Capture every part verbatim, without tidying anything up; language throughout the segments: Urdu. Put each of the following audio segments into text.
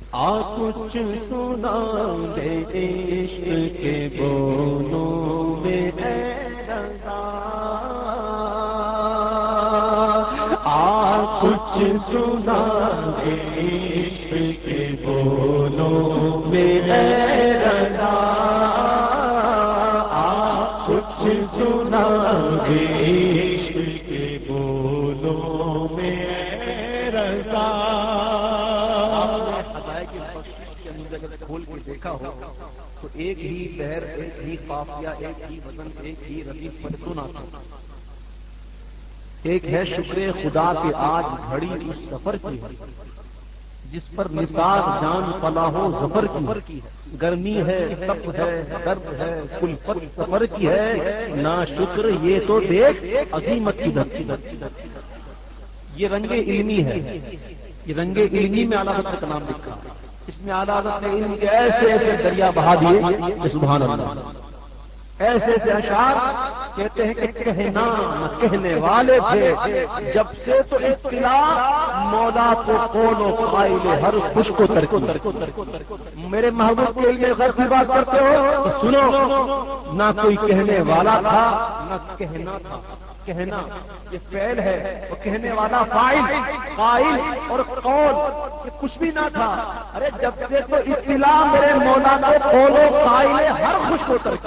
آ کچھ سنا دے عشق کے بولوں میں اے رضا، آ کچھ سنا دے عشق کے بولوں میں اے رضا، آ کچھ سنا دے عشق کے بولوں میں اے رضا۔ کھول کے دیکھا ہو تو ایک ہی بحر، ایک ہی قافیہ، ایک ہی وزن، ایک ہی ردیف پر تو نہ تھا۔ ایک ہے شکر خدا کہ آج گھڑی اس سفر کی ہے جس پر نثار جان فلاح و ظفر کی ہے، گرمی ہے، تپ ہے، درد ہے، کلفت سفر کی ہے، نا شکر یہ تو دیکھ عظیمت کی دھرتی۔ یہ رنگ علمی ہے، یہ رنگ علمی میں اعلیٰ حضرت کا نام لکھا، اس میں اعلیٰ حضرت نے علم کے ایسے ایسے دریا بہا دیے کہ سبحان اللہ، ایسے ایسے اشعار کہتے ہیں کہ کہنا نہ کہنے والے تھے جب سے تو اطلاع مولا کو قول و قائل ہر خوش کو ترک۔ میرے محبوب کے علم غیب کی بات کرتے ہو تو سنو، نہ کوئی کہنے والا تھا نہ کہنا تھا۔ کہنا یہ فعل ہے اور کہنے والا فاعل، قائل اور قول یہ کچھ بھی نہ تھا۔ ارے جب سے تو اطلاع میرے مولا کو قول و قائل ہر خوش کو ترک۔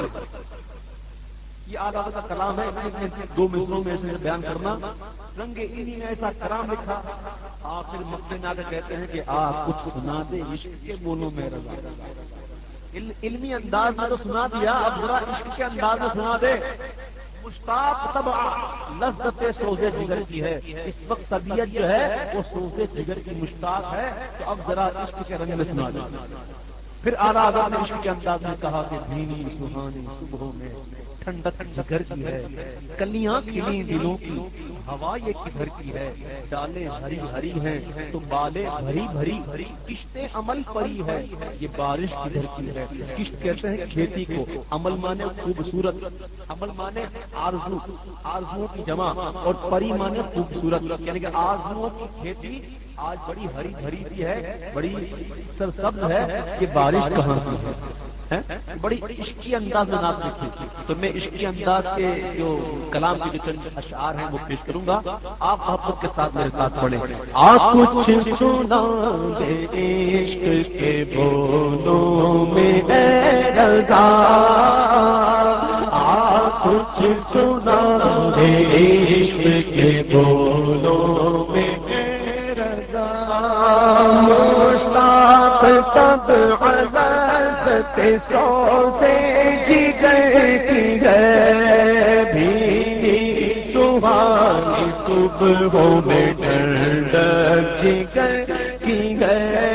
یہ اعلیٰ کا کلام ہے، دو مصروں میں اسے بیان کرنا، رنگ علمی میں ایسا کرام لکھا۔ آخر مقصد میں آ کے کہتے ہیں کہ آ کچھ سنا دے عشق کے بولوں میں رضا۔ علمی انداز میں تو سنا دیا، اب ذرا عشق کے انداز میں سنا دے۔ مشتاق طبع لذت سوز جگر کی ہے، اس وقت طبیعت جو ہے وہ سوز جگر کی مشتاق ہے، تو اب ذرا عشق کے رنگ میں سنا دے۔ پھر اعلیٰ حضرت نے عشق کے انداز میں کہا کہ دھیمی سہانی صبحوں میں ٹھنڈک جگر کی ہے، کلیاں کھلی دلوں کی ہوا یہ کدھر کی ہے، ڈالیں ہری ہری ہیں تو بالیں بھری بھری، کشت عمل پری ہے یہ بارش کدھر کی ہے۔ کشت کہتے ہیں کھیتی کو، عمل مانے خوبصورت، عمل مانے آرزو، آرزوؤں کی جمع، اور پری مانے خوبصورت، یعنی کہ آرزوؤں کی کھیتی آج بڑی ہری بھری سی ہے، بڑی سرسبز ہے، یہ بارش کہاں کی ہے۔ بڑی عشقی انداز میں نعت لکھی، تو میں عشقی انداز کے جو کلام کے جو چند اشعار ہیں وہ پیش کروں گا، آپ محبت کے ساتھ میرے ساتھ پڑھیں۔ آ کچھ سنا دے عشق کے بولوں میں اے رضا، آ کچھ سنا دے عشق کے بولوں میں اے رضا، مشتاق تب عزت سوزے جگر کی ہے، بھی سبحانی صبحوں میں ٹھنڈک جگر کی ہے،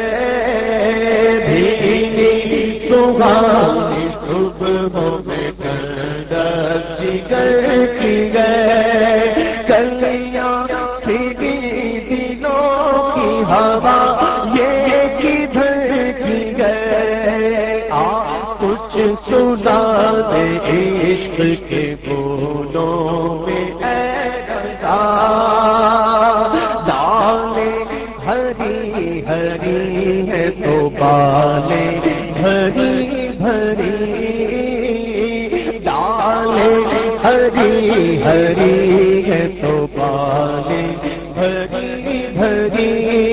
بھی سبحانی صبحوں میں ٹھنڈک جگر کی ہے، کلیاں کھلی دلوں کی ہوا یہ کدھر کی گئے، آ کچھ سنا دے عشق کے بولوں میں اے رضا، ڈالیں ہری ہری ہے تو بالیں بھری بھری، ڈالیں ہری ہری ہے تو بالیں بھری بھری،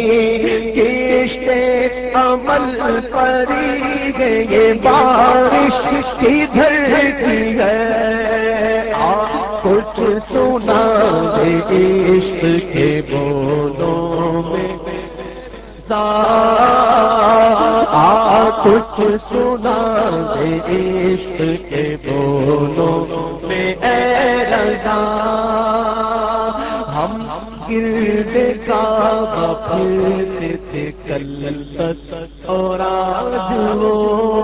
کشتے عمل پری ہے یہ بارش کدھر کی ہے، آ کچھ سنا دے عشق کے بولوں میں آ کچھ سنا دے عشق کے بولوں میں اے رضا، ہم گرد کعبہ پھرتے تھے کل تک اور آج وہ،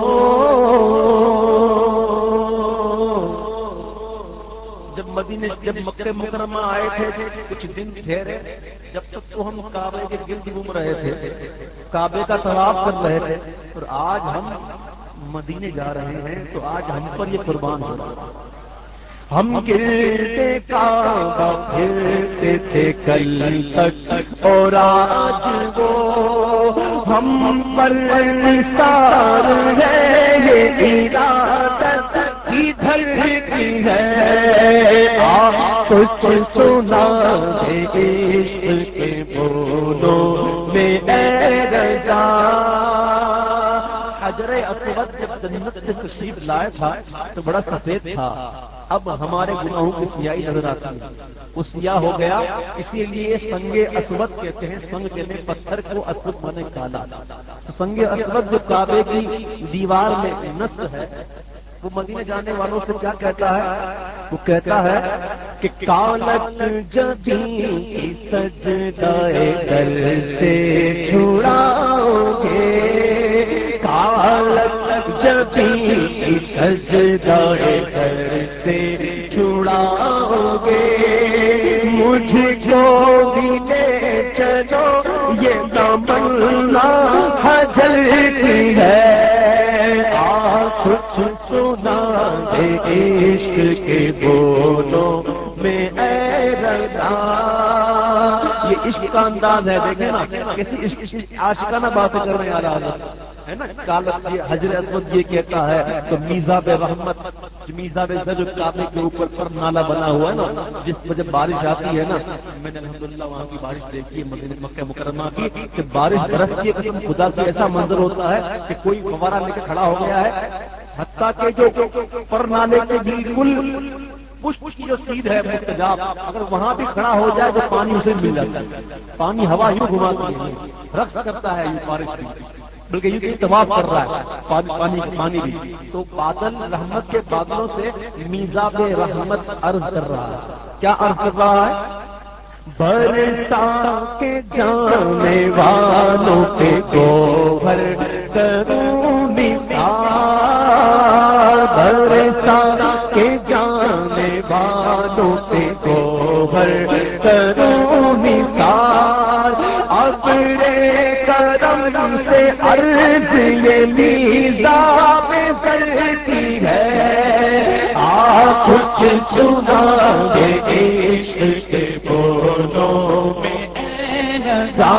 جب مدینے جب مکہ مکرمہ آئے تھے کچھ دن ٹھہرے، جب تک تو ہم کعبے کے گرد گھوم رہے تھے، کعبے کا طواف کر رہے تھے، اور آج ہم مدینے جا رہے ہیں تو آج ہم پر یہ قربان ہو رہا ہے۔ ہم گرتے کعبہ پھرتے تھے کل تک اور آج وہ، ہم پر نثار ہے یہ ارادت ادھر کی ہے آ کچھ سنا دے عشق کے بولوں میں اے رضا حجر اسود جب جنت سے تشریف لائے تھا تو بڑا سفید تھا اب ہمارے گناہوں کی سیاہی نظر آتی ہے وہ سیاہ ہو گیا اسی لیے سنگ اسود کہتے ہیں سنگ کہتے ہیں پتھر کو اسود مانے کالا تو سنگ اسود جو کعبے کی دیوار میں نصب ہے وہ مدینے جانے والوں سے کیا کہتا ہے وہ کہتا ہے کہ کالت جبیں کی سجدائے در سے چھڑاؤ گے کالت جبیں کی سجدائے در سے چھڑاؤ گے مجھ کو بھی لے چلو یہ تمنا حجر کی ہے کچھ سنا دے عشق کے بولوں میں اے رضا یہ عشق کا انداز ہے دیکھیں نا کسی عاشقانہ باتیں کر رہے ہیں آج ہے نا کالت یہ حجر اسود یہ کہتا ہے تو میزاب رحمت میزاب جو کعبے کے اوپر پر نالا بنا ہوا ہے نا جس پر جب بارش آتی ہے نا میں نے الحمدللہ وہاں کی بارش دیکھی ہے مدینہ مکہ مکرمہ کی کہ بارش برستی ہے قسم خدا کی ایسا منظر ہوتا ہے کہ کوئی فوارہ لے کے کھڑا ہو گیا ہے حتیٰ کہ جو پر نالے کے بالکل پشت کی جو سیدھ ہے مستجاب اگر وہاں بھی کھڑا ہو جائے تو پانی اسے مل جاتا ہے پانی ہوا یوں گھماتی ہے رقص کرتا ہے یہ بارش بھی بلکہ یہ بھی طواف کر رہا ہے پانی پانی بھی تو بادل رحمت کے بادلوں سے میزاب رحمت عرض کر رہا ہے کیا عرض کر رہا ہے برسا کے جانے والوں پہ گوہر کروں نثار برسا کے جانے والوں پہ گوہر کروں نثار اپنے کرم سے عرض یہ میزاب کرتی ہے آ کچھ سنا دے عشق کے بولوں میں اے رضا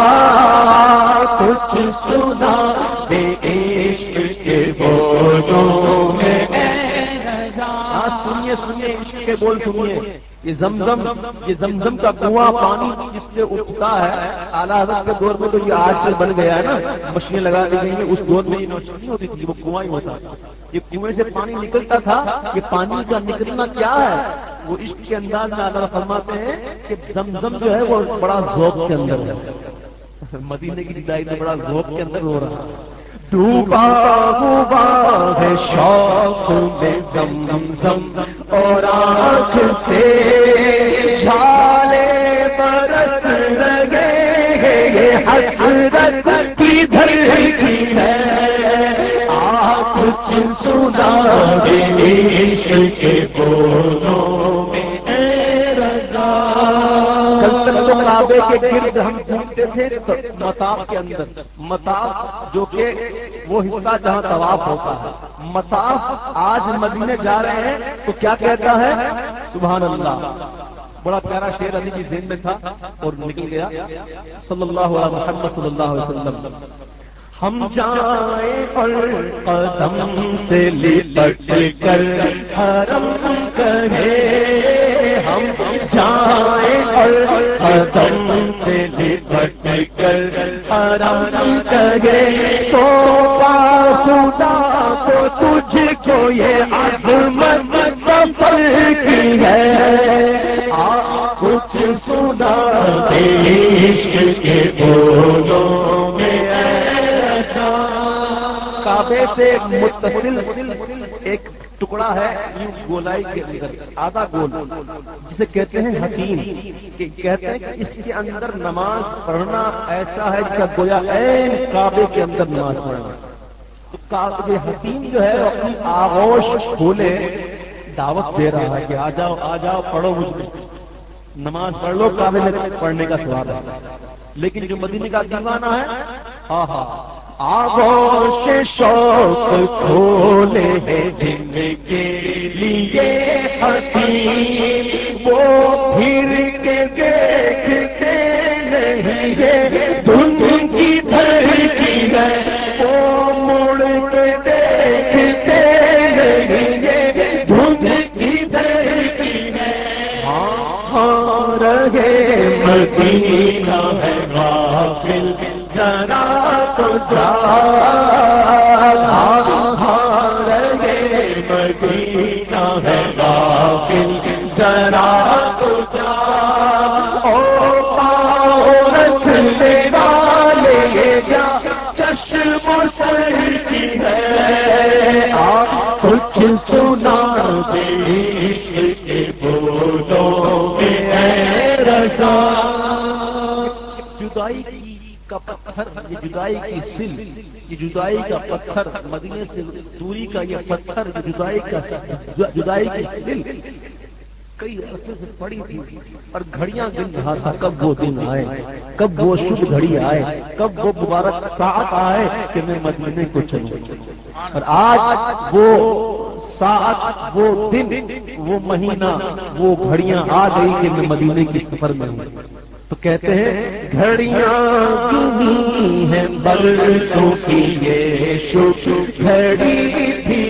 کچھ سنا دے عشق کے بولوں میں اے رضا سنیے سنیے عشق کے بول سنیے یہ زمزم یہ زمزم کا کنواں پانی جس سے اٹھتا ہے اعلیٰ حضرت کے دور میں تو یہ آج سے بن گیا ہے نا مشینیں لگا دی گئی ہیں اس دور میں یہ نوشی نہیں ہوتی تھی وہ کنواں ہی ہوتا تھا یہ کنویں سے پانی نکلتا تھا یہ پانی کا نکلنا کیا ہے وہ عشق کے انداز میں اعلیٰ فرماتے ہیں کہ زمزم جو ہے وہ بڑا ذوق کے اندر ہے مدینے کی جدائی میں بڑا ذوق کے اندر ہو رہا ہے ڈوبا ہوا ہے شوق میں زمزم اور آنکھ سے جھالے برس لگے یہ حسرت کی دھرتی ہے آ کچھ سنا دے عشق کے بولوں میں اے رضا تو کعبے کے گرد ہم گھومتے تھے مطاف کے اندر مطاف جو کہ وہ حصہ جہاں طواف ہوتا ہے مطاف آج مدینے جا رہے ہیں تو کیا کہتا ہے سبحان اللہ بڑا پیارا شعر علی کی ذہن میں تھا اور نکل گیا صلی اللہ علیہ محمد صلی اللہ علیہ وسلم ہم جائیں اور قدم سے لپٹ کر حرم کرے ہم جائیں اور قدم سے لپٹ کر حرم کرے تو خدا کو تجھ کو یہ عظمت سفر کی ہے آ کچھ سنا دے عشق کے بولوں میں کعبے سے متصل ایک ٹکڑا ہے یوں گولائی کے اندر آدھا گول جسے کہتے ہیں حتیم کہ کہتے ہیں کہ اس کے اندر نماز پڑھنا ایسا ہے جیسا گویا عین کعبے کے اندر نماز پڑھنا تو کعبے حتیم جو ہے اپنی آغوش کھولے دعوت دے رہا ہے کہ آ جاؤ آ جاؤ پڑھو مجھ میں نماز پڑھ لو کعبے میں پڑھنے کا ثواب ہے لیکن جو مدینے کا دیوانہ ہے ہاں ہاں آغوش شوق کھولے ہیں جن کے لیے حتیم وہ پھر کے دیکھتے نہیں ہے دھن کی دھرتی مدینہ ہے غافل ذرا تو جا رہے مدینہ ہے غافل ذرا تو جا او پاؤ رکھنے والے جا چشم سر کی ہے آپ کچھ سنا دے عشق کے بولوں میں اے رضا جدائی کا پتھر، یہ جدائی کی سل، یہ جدائی کا پتھر، مدینے سے دوری کا یہ پتھر، یہ جدائی کا جدائی کی سل کئی عرصے سے پڑی تھی اور گھڑیاں گن رہا تھا کب وہ دن آئے، کب وہ شبھ گھڑی آئے، کب وہ مبارک ساعت آئے کہ میں مدینے کو چلوں، اور آج وہ ساعت، وہ دن، وہ مہینہ، وہ گھڑیاں آ گئی کہ میں مدینے کی سفر میں ہوں۔ تو کہتے ہیں گھڑیاں گنی ہیں برسوں کی یہ شب گھڑی تھی،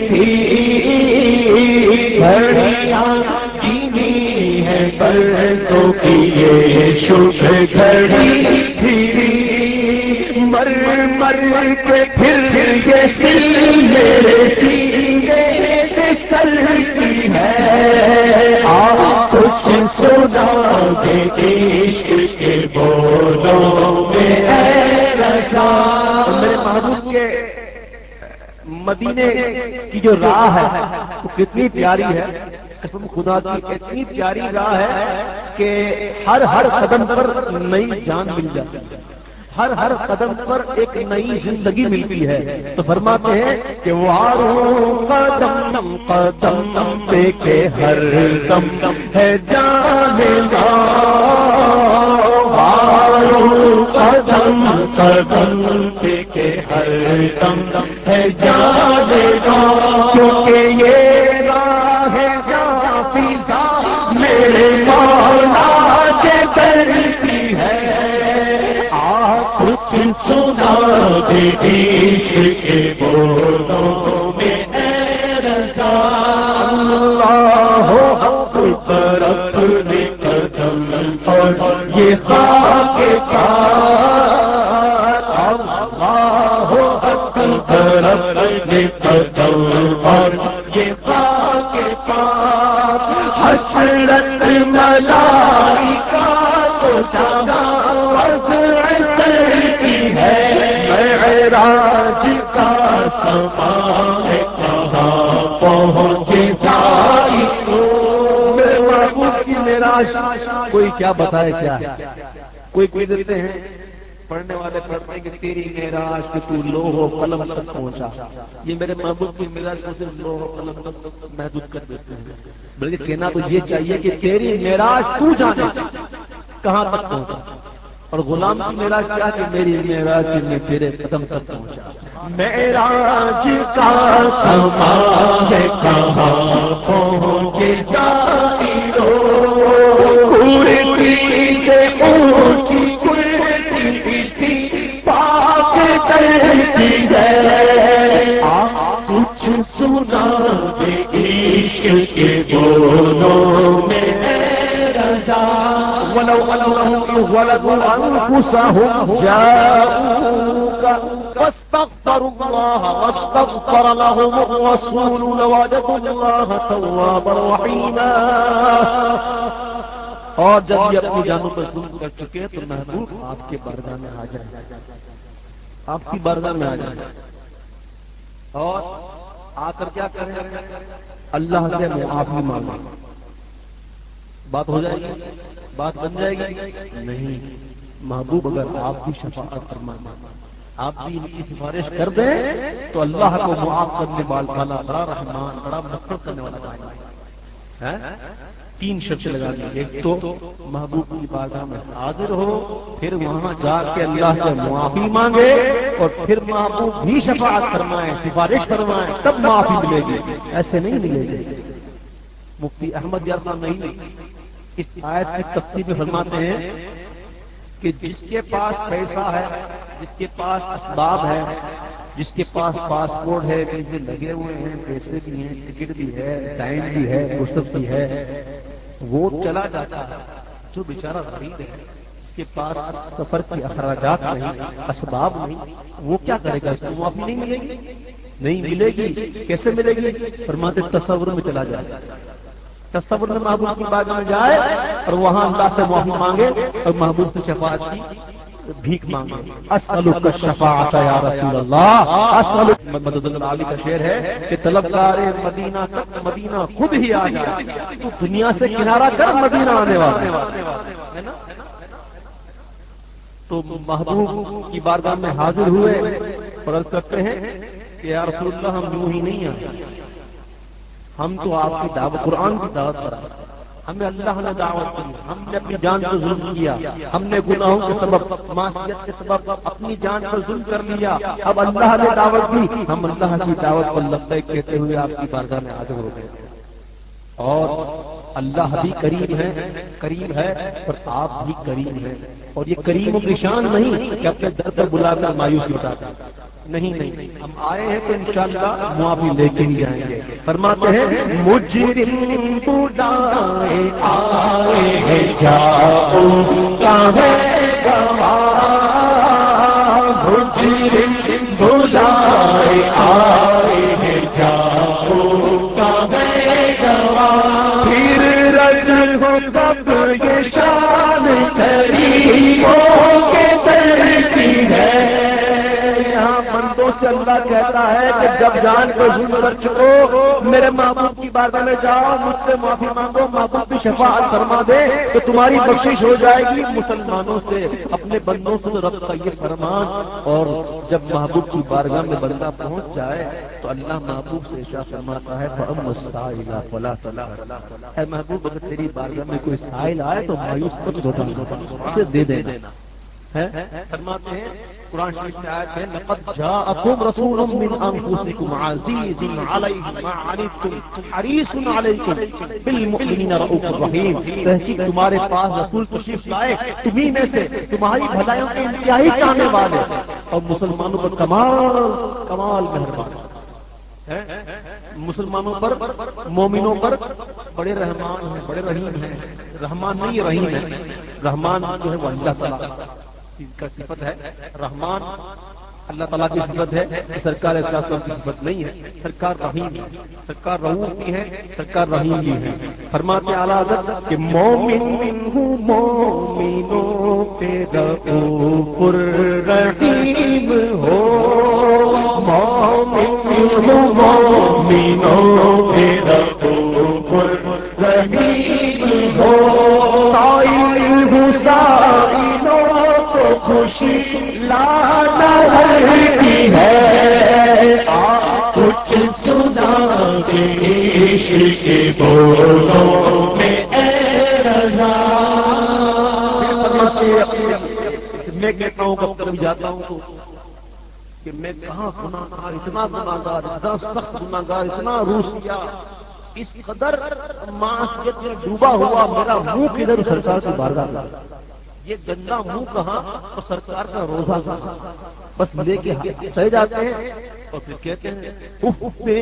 گھڑیاں گنی ہیں برسوں کی یہ شب گھڑی تھی، مر مر کے پھر یہ دل میرے سینے سے سلتی ہے آپ کچھ سنا دے عشق کے بولوں میں اے رضا۔ میرے محبوب کے مدینے کی جو راہ ہے وہ کتنی پیاری ہے، قسم خدا کی اتنی پیاری راہ ہے کہ ہر ہر قدم پر نئی جان مل جاتی ہے، ہر ہر قدم پر ایک نئی زندگی ملتی ہے۔ تو فرماتے ہیں کہ واروں قدم قدم پہ کے ہر دم ہے جاننا، واروں قدم قدم پہ کے ہر دم ہے جاننا، کیونکہ یہ راہ ہے جہاں فضا میرے مولا کے در کی ہے کچھ سنا دے عشق کے بولوں میں اے رضا۔ اللہ اکبر اپنے قدم اور یہ خاک کا، اللہ اکبر اپنے قدم اور یہ خاک کا، حسرت ملائکہ کو جگہ معراج کا سامان کہاں پہنچ جائی تو میرے محبوب کی معراج کوئی کیا بتائے کیا ہے، کوئی کوئی دیتے ہیں پڑھنے والے پڑھتے ہیں کہ تیری معراج کہ تو لوح و قلم تک پہنچا، یہ میرے محبوب کی معراج کو صرف لوح و قلم تک محدود کر دیتے ہیں، بلکہ کہنا تو یہ چاہیے کہ تیری معراج تو جانے کہاں تک پہنچا، اور غلام کی معراج کیا کہ میری معراج کی میں تیرے قدم تک پہنچا۔ معراج کا سامان کہاں پہنچ جائی رو، اونچی سے اونچی اڑتی تھی پاک کرتی ہے آپ کچھ سنا دے عشق کے بولوں میں رضا۔ ولو انهم ظلموا انفسهم جاءوك فاستغفروا الله واستغفر لهم الرسول لوجدوا الله توابا رحيما، اور جب یہ اپنی جانوں پر ظلم کر چکے تو محبوب آپ کے بارگاہ میں آ جائیں، آپ کی بارگاہ میں آ جائیں اور آ کر کیا کریں، اللہ سے معافی مانگیں۔ بات ہو جائے گی، بات بن جائے گی؟ نہیں، محبوب اگر آپ کی شفاعت فرمائیں، آپ بھی ان کی سفارش کر دیں تو اللہ کو معاف کرنے والا بڑا رحمان، بڑا مغفرت کرنے والا ہے۔ تین شرطیں لگا دی، ایک تو محبوب کی بارگاہ میں حاضر ہو، پھر وہاں جا کے اللہ سے معافی مانگے، اور پھر محبوب بھی شفاعت فرمائیں، سفارش فرمائیں، تب معافی ملے گی، ایسے نہیں ملے گی۔ مفتی احمد یارنا نہیں اس آیت کی تفسیر میں فرماتے ہیں کہ جس کے پاس پیسہ ہے، جس کے پاس اسباب ہے، جس کے پاس پاسپورٹ ہے، ویزے لگے ہوئے ہیں، پیسے بھی ہیں، ٹکٹ بھی ہے، ٹائم بھی ہے، فرصت بھی ہے، وہ چلا جاتا ہے۔ جو بیچارہ غریب ہے، جس کے پاس سفر کے اخراجات نہیں، اسباب نہیں، وہ کیا کرے گا؟ اس کو معافی نہیں ملے گی؟ نہیں ملے گی۔ کیسے ملے گی؟ فرماتے تصور میں چلا جائے، تصور میں محبوب کی بارگاہ میں جائے اور وہاں اللہ سے معافی مانگے اور محبوب سے شفاعت کی بھیک مانگے۔ اسألک الشفاعت یا رسول اللہ، اسألک مدد العالی کا شعر ہے کہ طلبگار مدینہ تک مدینہ خود ہی آ جائے، تو دنیا سے کنارہ کر مدینہ آنے والا ہے نا۔ تو محبوب کی بارگاہ میں حاضر ہوئے اور عرض کرتے ہیں کہ یا رسول اللہ ہم یوں ہی نہیں آئے، ہم تو آپ کی دعوت قرآن کی دعوت پر آئے، ہمیں اللہ نے دعوت دی، ہم نے اپنی جان پر ظلم کیا، ہم نے گناہوں کے سبب معصیت کے سبب اپنی جان پر ظلم کر لیا، اب اللہ نے دعوت دی، ہم اللہ کی دعوت پر لبیک کہتے ہوئے آپ کی بارگاہ میں حاضر ہو گئے۔ اور اللہ بھی کریم ہے، کریم ہے اور آپ بھی کریم ہیں، اور یہ کریموں کی شان نہیں کہ اپنے در پر بلا کر مایوسی اٹھاتے ہیں، نہیں نہیں، ہم آئے ہیں تو انشاءاللہ معافی لے کے ہی آئیں گے۔ فرماتے ہیں مجرم بلائے آئے ہیں جاؤ کہاں مجرم بلائے آئے ہیں جاؤ پھر رد ہو کب یہ شان کریموں کے در کی ہے۔ یہاں بندوں سے اللہ کہتا ہے کہ جب جان کو ظلم کر چکو میرے محبوب کی بارگاہ میں جاؤ، مجھ سے معافی مانگو، محبوب بھی شفاعت فرما دے تو تمہاری بخشش ہو جائے گی۔ مسلمانوں سے اپنے بندوں سے رب کا یہ فرمان، اور جب محبوب کی بارگاہ میں بندہ پہنچ جائے تو اللہ محبوب سے ارشاد فرماتا ہے فَأَمَّا السَّائِلَ فَلَا تَنْهَرْ، اے محبوب اگر تیری بارگاہ میں کوئی سائل آئے تو مایوس مت ہو جانا، اسے دے دینا ہے۔ فرماتے ہیں قرآن شریف میں آیت ہے لقد جاءکم رسول من انفسکم عزیز علیہ ما عنتم حریص علیکم بالمؤمنین رؤوف الرحیم، تحقیق تمہارے پاس رسول تشریف لائے تمہیں میں سے تمہاری بھلائیوں کے انتہائی چاہنے والے اور مسلمانوں پر کمال کمال مہربان، مسلمانوں پر مومنوں پر بڑے رحمان ہیں، بڑے رحیم ہیں۔ رحمان نہیں رحیم ہے، رحمان جو ہے وہ اللہ تعالیٰ کا صفت ہے، رحمان اللہ تعالیٰ کی صفت ہے، سرکار اسلام کی صفت نہیں ہے۔ سرکار رحیم ہے، سرکار رؤوف بھی ہے، سرکار رحیم بھی ہے۔ فرماتے اعلیٰ حضرت کہ مومن ہوں مومنوں پہ رؤوف الرحیم ہو، مومن ہوں مومنوں پہ رؤوف الرحیم ہو، سائل ہوں سائلوں کو خوشی لانا کی ہے، کچھ سنا دے عشق کے بولوں میں اے رضا۔ میں کہتا ہوں کب کبھی جاتا ہوں تو کہ میں کہاں گناہگار، اتنا گناہگار، اتنا سخت گناہگار، اتنا روس کیا، اس قدر معصیت میں ڈوبا ہوا میرا منہ کدھر سرکار کی بارگاہ میں، یہ گندا منہ کہاں اور سرکار کا روزہ کہاں، بس لے کے چلے جاتے ہیں اور پھر کہتے ہیں اف بے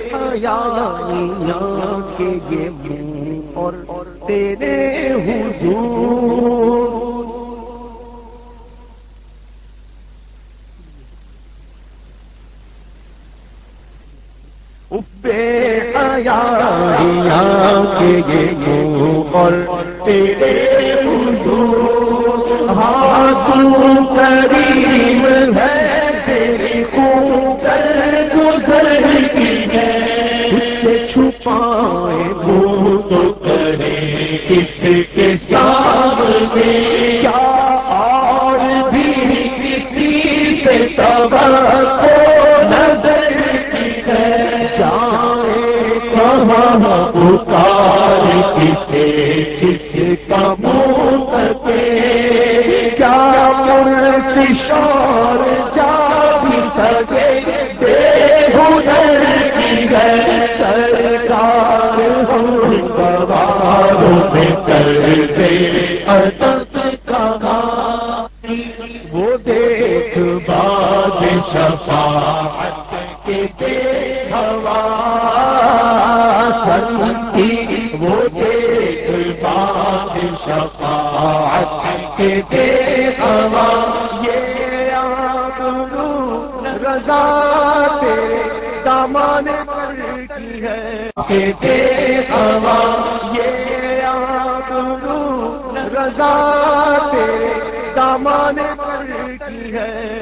حیاں کے یہ منہ اور تیرے حضور، اف بے حیاں کے یہ منہ اور تیرے حضور، ہاں تو کریم ہے تیری خوب گزر کی ہے، اس سے چھپائے وہ تو کرے کس کے سامنے، کیا اور بھی کسی سے توقع نظر کی ہے، جائے کہاں پکار کسے کس کا منہ تکے، کیا پرفشار جا بھی سکے بے ہنر کی ہے، سرکار ہم گواروں میں کر دے ادب کا، وہ دیکھ باد شفاعت کے بے ہوا سنتی، وہ دیکھ باد شفاعت کے دے ہوا یہ آبرو رضا تیرے دامان پر کی ہے، دے ہوا یہ آبرو رضا تیرے دامان پر